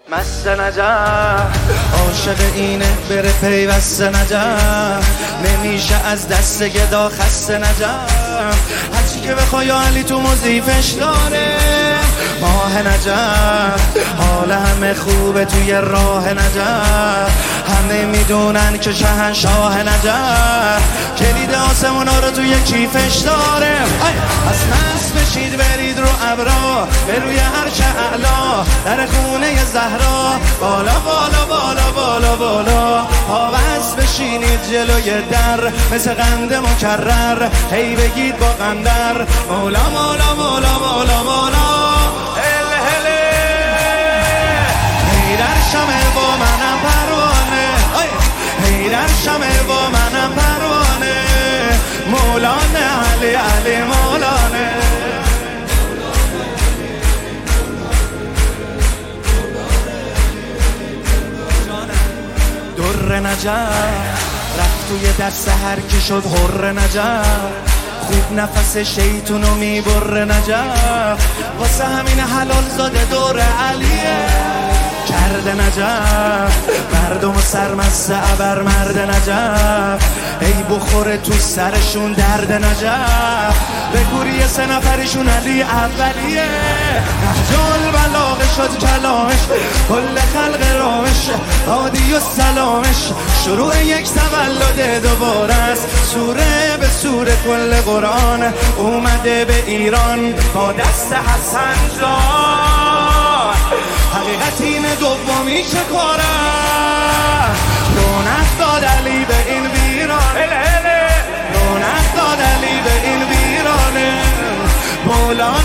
مست نجف عاشق اینه بره پیوست نجف نمیشه از دست گدا خسته نجف هرچی که بخوای یا علی تو مضیفش داره ماه نجف حال همه خوبه توی راه نجف همه میدونن که شهنشاه نجف کلید آسمونا رو توی کیفش داره از مست بشید برید رو ابرا به روی عرش اعلا در خونه زهرا بالا بالا بالا بالا بالا پابست بشینید جلوی در مثل قند مکرر هی بگید با قندر مولا مولا مولا مولا مولا هل هله هی در شمه با منم پروانه هی در شمه با منم پروانه مولانه علی علی مولانه در نجف رفت توی دست هر کی شد حر نجف خوب نفس شیطونو میبره نجف واسه همین حلال زاده دور علیه کرده نجف مردم و سرمست عبر مرد نجف ای بخوره تو سرشون درد نجف به گوری 3 نفرشون علی اولیه نهجال بلاغه شد کلامش کل خلق رامش عادی و سلامش شروع یک تولد دوباره است سوره به سوره کل قرآن اومده به ایران با دست حسن جان حقیقت اینه دومی چه کاره رونق داد علی به این ویران رونق داد علی به این ویرانه مولا